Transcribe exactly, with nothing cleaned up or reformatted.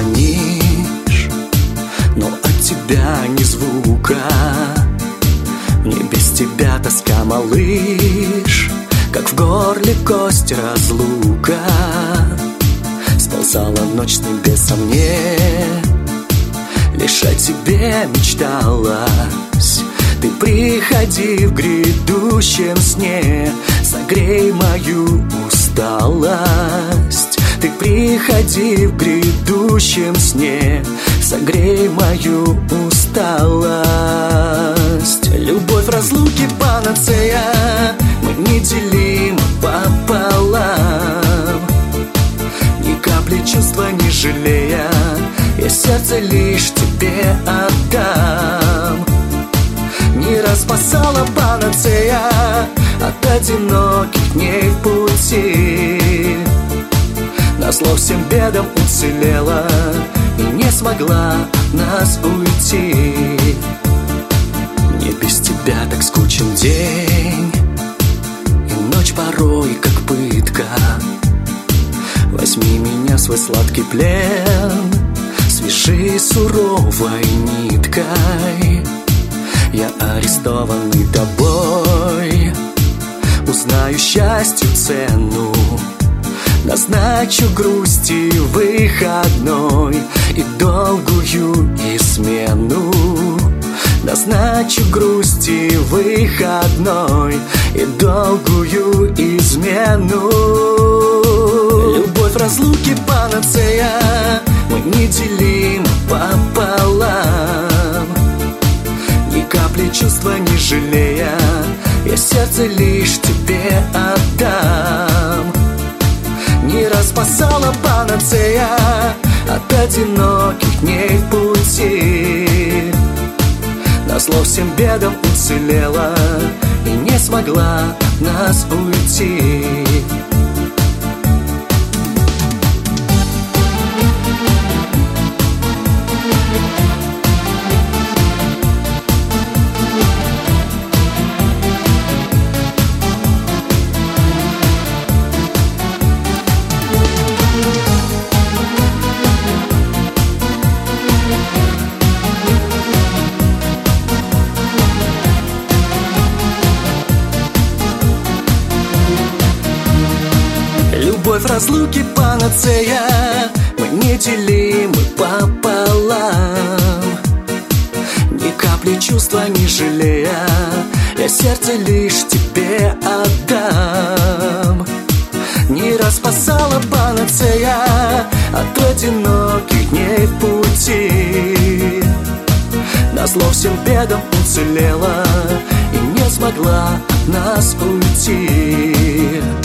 звонишь, но от тебя ни звука. Мне без тебя тоска, малыш, как в горле кость разлука. Сползала ночь с небес со мне, лишь о тебе мечталась. Ты приходи в грядущем сне, согрей мою усталость. Ты приходи в грядущем сне, согрей мою усталость. Любовь в разлуке панацея, мы неделимы пополам. Ни капли чувства не жалея, я сердце лишь тебе отдам. Не распасала панацея от одиноких дней в пути. Назло всем бедам уцелела и не смогла от нас уйти. Мне без тебя так скучен день, и ночь порой как пытка. Возьми меня в свой сладкий плен, свяжи суровой ниткой. Я арестованный тобой, узнаю счастью цену. Назначу грусти выходной и долгую измену. Назначу грусти выходной и долгую измену. Любовь в разлуке панацея, мы неделимы пополам. Ни капли чувства не жалея, я сердце лишь тебе отдам. Не распасала панацея от одиноких дней в пути. Назло всем бедам уцелела и не смогла от нас уйти. Любовь в разлуке панацея, мы неделимы пополам. Ни капли чувства не жалея, я сердце лишь тебе отдам. Не распасала панацея от одиноких дней в пути. Назло всем бедам уцелела и не смогла от нас уйти.